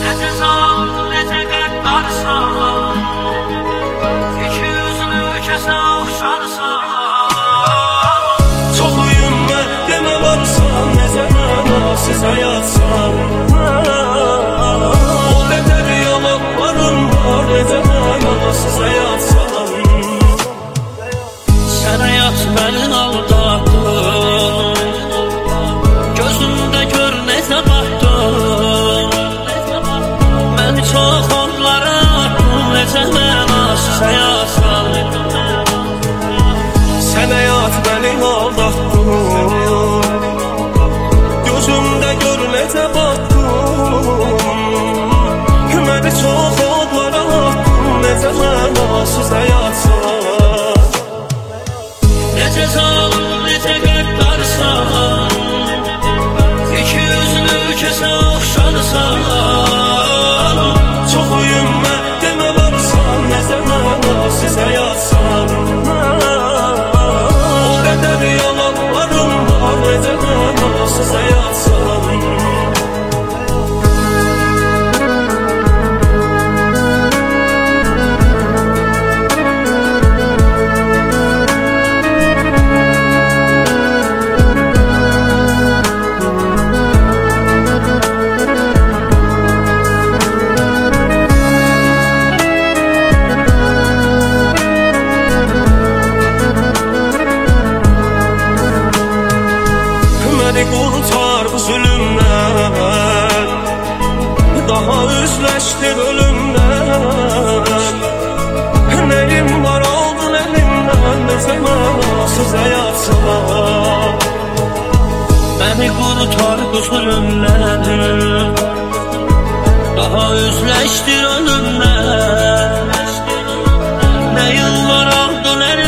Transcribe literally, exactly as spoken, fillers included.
Necə zal, necə qəddarsan, iki üzlü kəsə oxşarsan. Çox öyünmə, demə varsan, necə mənasız həyatsan. O qədər yalanların var, necə mənasız həyatsan. Sən həyat məni aldatdın, gözümdə gör necə baxdın. Mən çox onlara attım, necə mənasız həyatsan. Sən həyat məni aldatdın, gözümdə gör necə baxdın. Məni çox onlara attım, necə mənasız həyatsan. Necə zal, necə qəddarsan, iki üzlü kəsə oxşarsan. Çox öyünmə, demə varsan, necə mənasız həyatsan. O qədər yalanlarım var, necə mənasız həyatsan. Məni qurtar bu zülümdən, daha üzləşdir ölümdən. Nəyim var aldın əlimdən, necə mənasız həyatsan. Məni qurtar bu zulümdən, daha üzləşdir ölümdən. Nəyim var aldın əlimdən,